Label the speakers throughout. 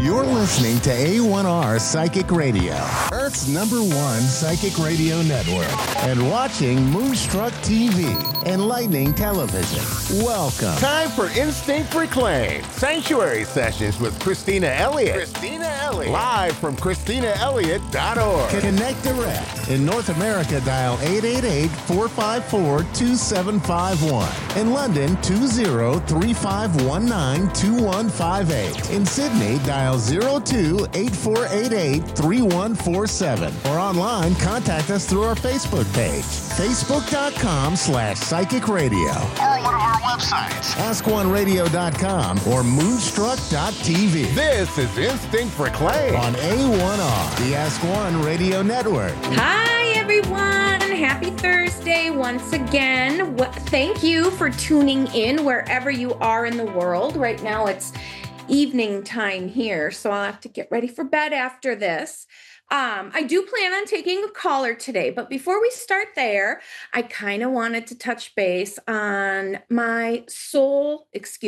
Speaker 1: You're listening to A1R Psychic Radio, Earth's #1 psychic radio network, and watching Moonstruck TV and Lightning Television. Welcome.
Speaker 2: Time for Instinct Reclaimed Sanctuary Sessions with Christina Elliott. Live from ChristinaElliott.org.
Speaker 1: Connect direct. In North America, dial 888-454-2751. In London, 20-3519-2158. In Sydney, dial 02-8488-3147. Or online, contact us through our Facebook page, facebook.com/psychic radio.
Speaker 2: Or one of our websites,
Speaker 1: AskOneRadio.com or Moonstruck.tv.
Speaker 2: This is Instinct Reclaimed
Speaker 1: On A1R, the Ask One Radio Network.
Speaker 3: Hi, everyone. Happy Thursday once again. Thank you for tuning in wherever you are in the world. Right now, it's evening time here, so I'll have to get ready for bed after this. I do plan on taking a caller today, but before we start there, I kind of wanted to touch base on my survival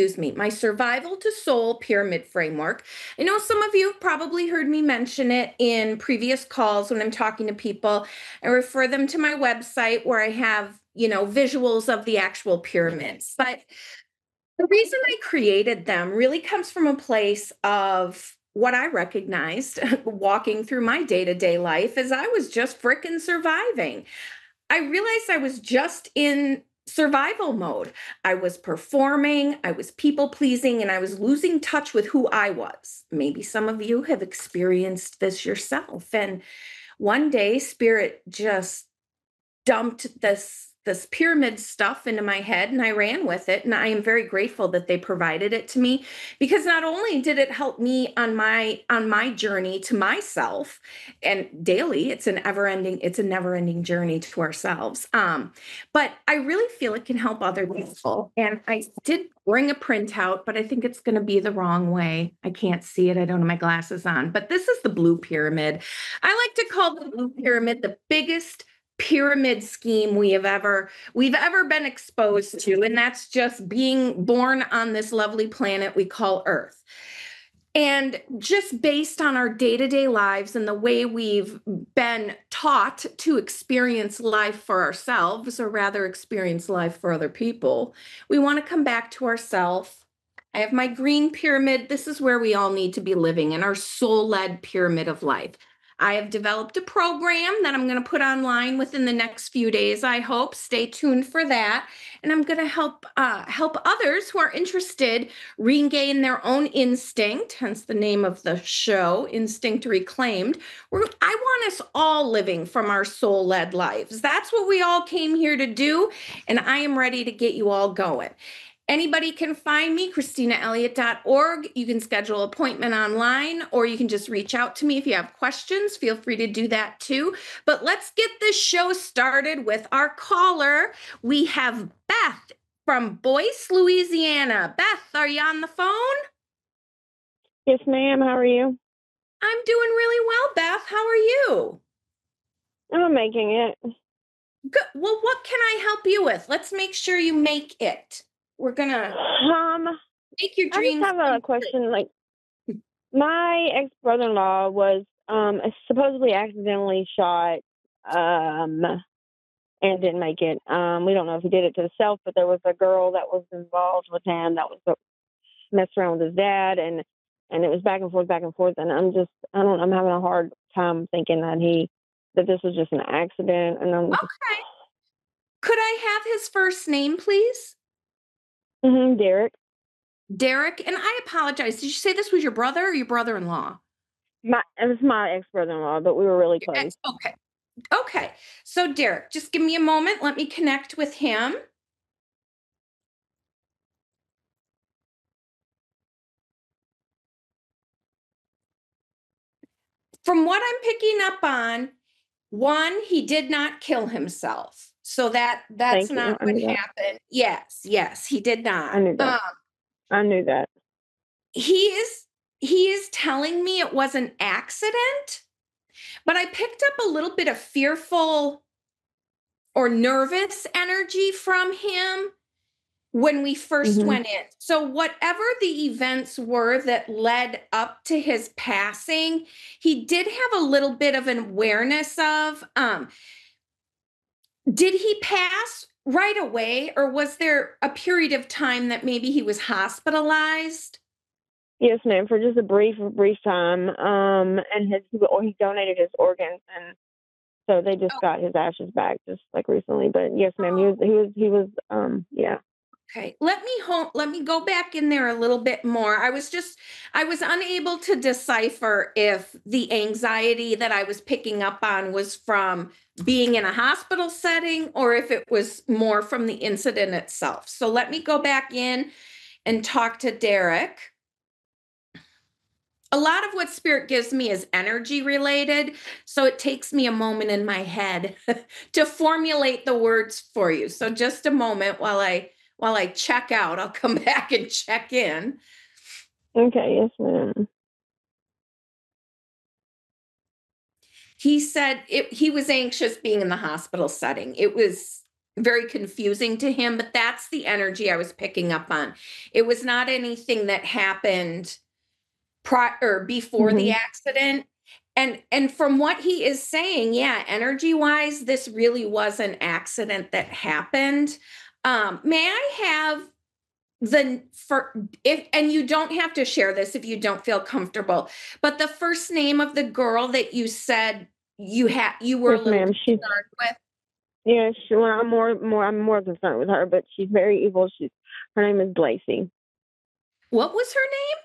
Speaker 3: to soul pyramid framework. I know some of you have probably heard me mention it in previous calls when I'm talking to people. I refer them to my website where I have, visuals of the actual pyramids. But the reason I created them really comes from a place of what I recognized walking through my day-to-day life as I was just frickin' surviving. I realized I was just in survival mode. I was performing, I was people-pleasing, and I was losing touch with who I was. Maybe some of you have experienced this yourself. And one day, Spirit just dumped this pyramid stuff into my head and I ran with it. And I am very grateful that they provided it to me, because not only did it help me on my journey to myself, and daily, it's a never-ending journey to ourselves. But I really feel it can help other people. And I did bring a printout, but I think it's going to be the wrong way. I can't see it. I don't have my glasses on, but this is the blue pyramid. I like to call the blue pyramid the biggest pyramid scheme we've ever been exposed to, and that's just being born on this lovely planet we call Earth. And just based on our day-to-day lives and the way we've been taught to experience life for ourselves, or rather experience life for other people, we want to come back to ourselves. I have my green pyramid. This is where we all need to be living, in our soul-led pyramid of life. I have developed a program that I'm going to put online within the next few days, I hope. Stay tuned for that. And I'm going to help others who are interested regain their own instinct, hence the name of the show, Instinct Reclaimed. I want us all living from our soul-led lives. That's what we all came here to do, and I am ready to get you all going. Anybody can find me, ChristinaElliott.org. You can schedule an appointment online, or you can just reach out to me if you have questions. Feel free to do that too. But let's get this show started with our caller. We have Beth from Boyce, Louisiana. Beth, are you on the phone?
Speaker 4: Yes, ma'am. How are you?
Speaker 3: I'm doing really well, Beth. How are you?
Speaker 4: I'm making it.
Speaker 3: Good. Well, what can I help you with? Let's make sure you make it. We're gonna make your dreams.
Speaker 4: I just have a question. Like, my ex-brother-in-law was supposedly accidentally shot and didn't make it. We don't know if he did it to himself, but there was a girl that was involved with him that was messing around with his dad, and it was back and forth, and I'm having a hard time thinking that this was just an accident. And
Speaker 3: okay. Could I have his first name, please?
Speaker 4: Derek.
Speaker 3: Derek, and I apologize. Did you say this was your brother or your brother-in-law?
Speaker 4: It was my ex-brother-in-law, but we were really close.
Speaker 3: Okay. So Derek, just give me a moment. Let me connect with him. From what I'm picking up on, one, he did not kill himself. So that's not what happened. Yes, he did not.
Speaker 4: I knew that. I knew that.
Speaker 3: He is telling me it was an accident, but I picked up a little bit of fearful or nervous energy from him. when we first went in. So whatever the events were that led up to his passing, he did have a little bit of an awareness of, did he pass right away, or was there a period of time that maybe he was hospitalized?
Speaker 4: Yes, ma'am, for just a brief time. And he donated his organs, and so they just got his ashes back just like recently. But yes, ma'am, he was yeah.
Speaker 3: Okay, let me go back in there a little bit more. I was unable to decipher if the anxiety that I was picking up on was from being in a hospital setting or if it was more from the incident itself. So let me go back in and talk to Derek. A lot of what Spirit gives me is energy related, so it takes me a moment in my head to formulate the words for you. So just a moment while I check out. I'll come back and check in.
Speaker 4: Okay, yes, ma'am.
Speaker 3: He said he was anxious being in the hospital setting. It was very confusing to him, but that's the energy I was picking up on. It was not anything that happened before the accident. And from what he is saying, yeah, energy-wise, this really was an accident that happened. May I have and you don't have to share this if you don't feel comfortable, but the first name of the girl that you said you were
Speaker 4: yes, ma'am.
Speaker 3: concerned with?
Speaker 4: Yeah, I'm more concerned with her, but she's very evil. Her name is Lacey.
Speaker 3: What was her name?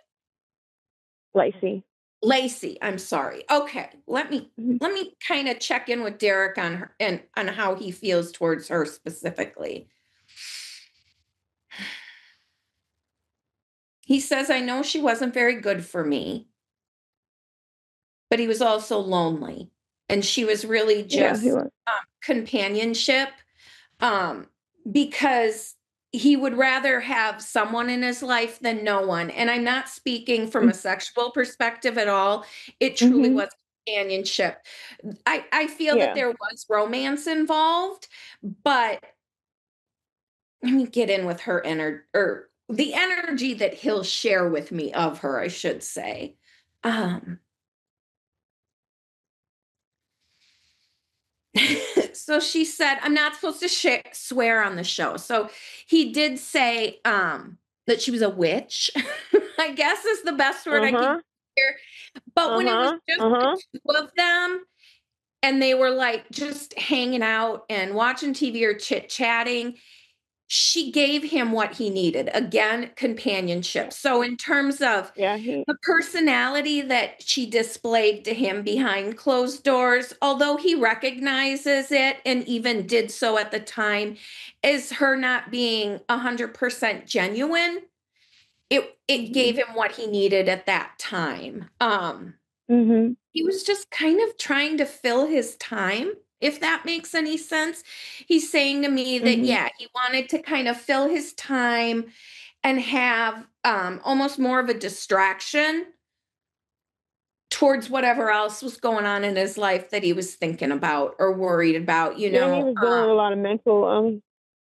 Speaker 3: Lacey, I'm sorry. Okay, let me kind of check in with Derek on her and on how he feels towards her specifically. He says, I know she wasn't very good for me, but he was also lonely. And she was really just companionship, because he would rather have someone in his life than no one. And I'm not speaking from a sexual perspective at all. It truly was companionship. I feel that there was romance involved, but let me get in with her or the energy that he'll share with me of her, I should say. So she said, I'm not supposed to swear on the show. So he did say that she was a witch, I guess is the best word I can hear. But when it was just the two of them and they were like just hanging out and watching TV or chit-chatting, she gave him what he needed. Again, companionship. So in terms of the personality that she displayed to him behind closed doors, although he recognizes it and even did so at the time, as her not being 100% genuine, it gave him what he needed at that time. He was just kind of trying to fill his time, if that makes any sense. He's saying to me that, he wanted to kind of fill his time and have almost more of a distraction towards whatever else was going on in his life that he was thinking about or worried about,
Speaker 4: he was dealing with a lot of mental,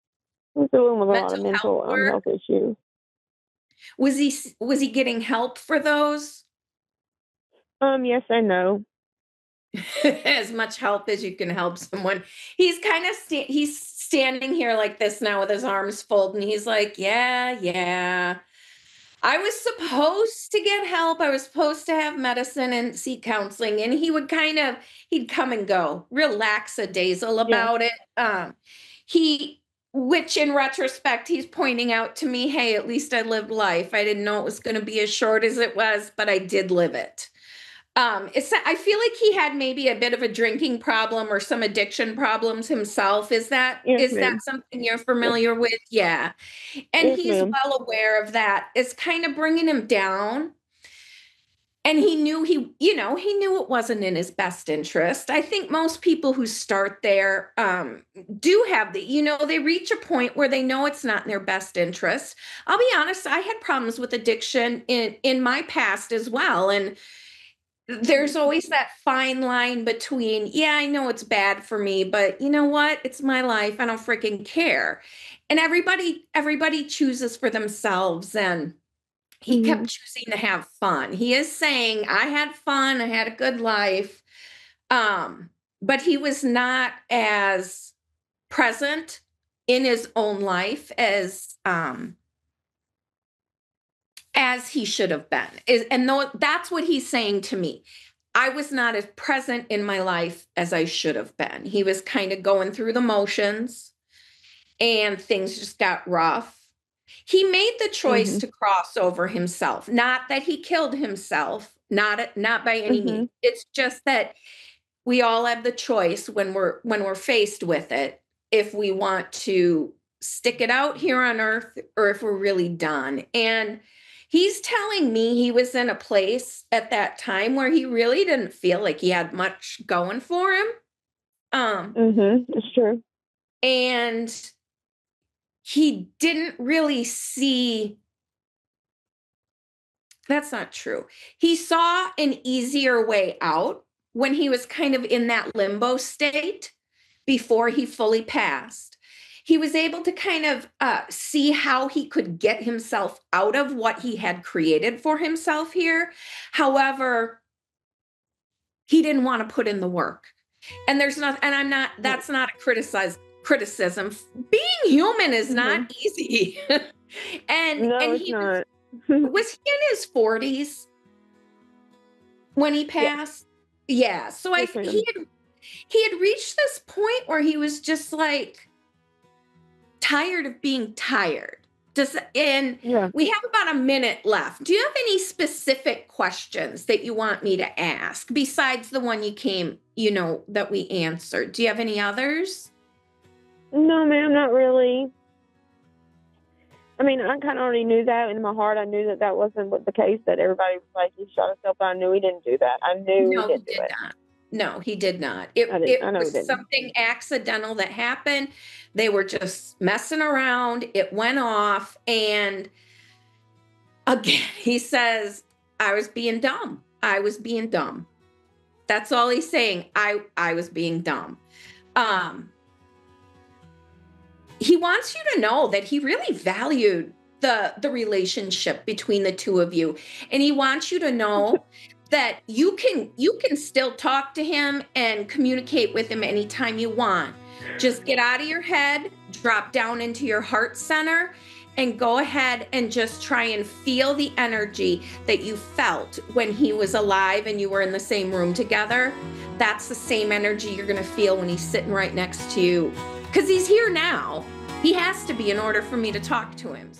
Speaker 4: health issues.
Speaker 3: Was he getting help for those?
Speaker 4: Yes and no.
Speaker 3: As much help as you can help someone. He's kind of he's standing here like this now with his arms folded, and he's like, yeah. I was supposed to get help. I was supposed to have medicine and seek counseling. And he would he'd come and go, real lackadaisical about it. Which in retrospect, he's pointing out to me, hey, at least I lived life. I didn't know it was going to be as short as it was, but I did live it. I feel like he had maybe a bit of a drinking problem or some addiction problems himself. Is that something you're familiar with? Yeah. And he's well aware of that. It's kind of bringing him down. And he knew it wasn't in his best interest. I think most people who start there do have they reach a point where they know it's not in their best interest. I'll be honest, I had problems with addiction in my past as well. And there's always that fine line between, yeah, I know it's bad for me, but you know what? It's my life. I don't freaking care. And everybody chooses for themselves. And he kept choosing to have fun. He is saying, I had fun. I had a good life. But he was not as present in his own life as he should have been. And though that's what he's saying to me. I was not as present in my life as I should have been. He was kind of going through the motions and things just got rough. He made the choice to cross over himself. Not that he killed himself, not by any means. It's just that we all have the choice when we're faced with it, if we want to stick it out here on earth or if we're really done. And he's telling me he was in a place at that time where he really didn't feel like he had much going for him.
Speaker 4: It's true.
Speaker 3: And he didn't really see. That's not true. He saw an easier way out when he was kind of in that limbo state before he fully passed. He was able to kind of see how he could get himself out of what he had created for himself here. However, he didn't want to put in the work. And that's not a criticism. Being human is not easy. and he
Speaker 4: not.
Speaker 3: Was he in his 40s when he passed? Yeah. So he had reached this point where he was just like tired of being tired. We have about a minute left. Do you have any specific questions that you want me to ask besides the one that we answered? Do you have any others?
Speaker 4: No, ma'am, not really. I mean, I kind of already knew that in my heart. I knew that wasn't the case, that everybody was like, he shot himself, but I knew he didn't do that. I knew he didn't do it.
Speaker 3: No, he did not. It was something accidental that happened. They were just messing around. It went off. And again, he says, I was being dumb. I was being dumb. That's all he's saying. I was being dumb. He wants you to know that he really valued the relationship between the two of you. And he wants you to know that you can still talk to him and communicate with him anytime you want. Just get out of your head, drop down into your heart center, and go ahead and just try and feel the energy that you felt when he was alive and you were in the same room together. That's the same energy you're going to feel when he's sitting right next to you. Because he's here now. He has to be in order for me to talk to him.